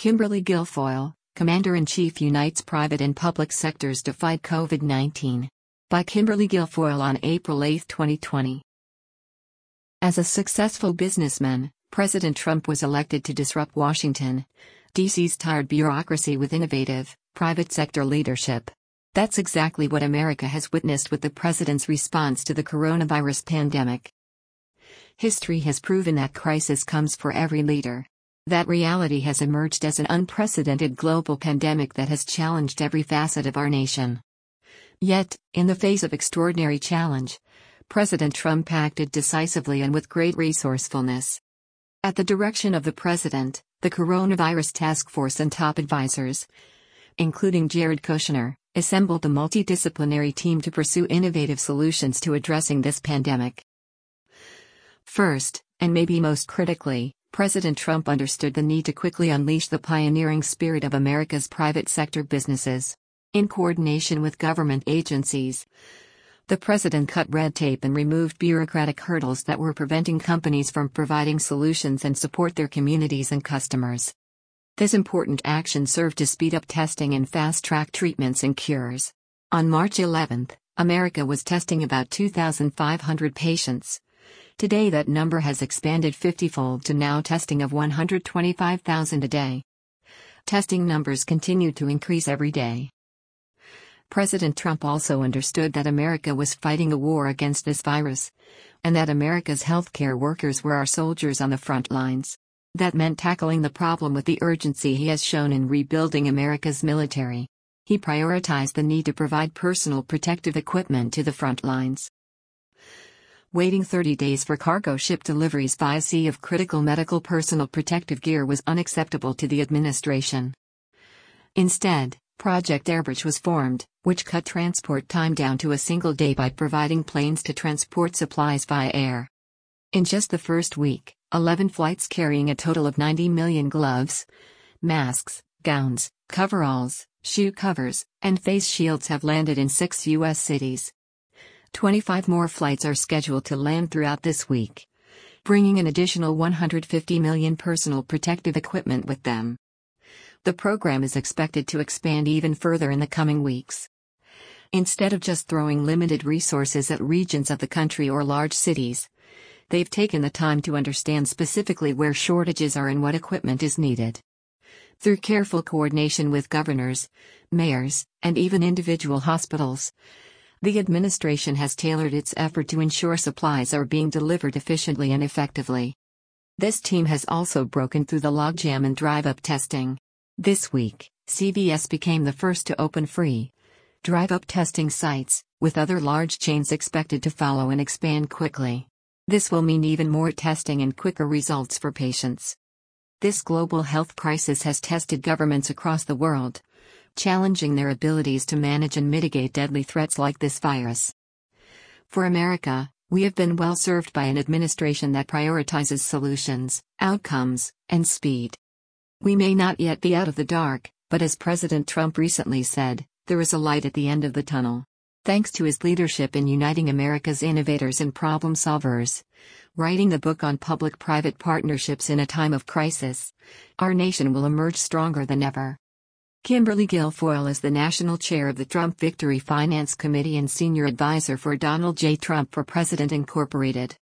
Kimberly Guilfoyle, Commander-in-Chief unites private and public sectors to fight COVID-19. By Kimberly Guilfoyle on April 8, 2020. As a successful businessman, President Trump was elected to disrupt Washington, D.C.'s tired bureaucracy with innovative, private sector leadership. That's exactly what America has witnessed with the president's response to the coronavirus pandemic. History has proven that crisis comes for every leader. That reality has emerged as an unprecedented global pandemic that has challenged every facet of our nation. Yet, in the face of extraordinary challenge, President Trump acted decisively and with great resourcefulness. At the direction of the president, the Coronavirus Task Force and top advisors, including Jared Kushner, assembled a multidisciplinary team to pursue innovative solutions to addressing this pandemic. First, and maybe most critically, President Trump understood the need to quickly unleash the pioneering spirit of America's private sector businesses. In coordination with government agencies, the president cut red tape and removed bureaucratic hurdles that were preventing companies from providing solutions and support their communities and customers. This important action served to speed up testing and fast-track treatments and cures. On March 11, America was testing about 2,500 patients. Today that number has expanded 50-fold to now testing of 125,000 a day. Testing numbers continue to increase every day. President Trump also understood that America was fighting a war against this virus, and that America's healthcare workers were our soldiers on the front lines. That meant tackling the problem with the urgency he has shown in rebuilding America's military. He prioritized the need to provide personal protective equipment to the front lines. Waiting 30 days for cargo ship deliveries via sea of critical medical personal protective gear was unacceptable to the administration. Instead, Project Airbridge was formed, which cut transport time down to a single day by providing planes to transport supplies via air. In just the first week, 11 flights carrying a total of 90 million gloves, masks, gowns, coveralls, shoe covers, and face shields have landed in 6 U.S. cities. 25 more flights are scheduled to land throughout this week, bringing an additional 150 million personal protective equipment with them. The program is expected to expand even further in the coming weeks. Instead of just throwing limited resources at regions of the country or large cities, they've taken the time to understand specifically where shortages are and what equipment is needed. Through careful coordination with governors, mayors, and even individual hospitals, the administration has tailored its effort to ensure supplies are being delivered efficiently and effectively. This team has also broken through the logjam in drive-up testing. This week, CVS became the first to open free drive-up testing sites, with other large chains expected to follow and expand quickly. This will mean even more testing and quicker results for patients. This global health crisis has tested governments across the world, challenging their abilities to manage and mitigate deadly threats like this virus. For America, we have been well served by an administration that prioritizes solutions, outcomes, and speed. We may not yet be out of the dark, but as President Trump recently said, there is a light at the end of the tunnel. Thanks to his leadership in uniting America's innovators and problem solvers, writing the book on public-private partnerships in a time of crisis, our nation will emerge stronger than ever. Kimberly Guilfoyle is the national chair of the Trump Victory Finance Committee and senior advisor for Donald J. Trump for President Incorporated.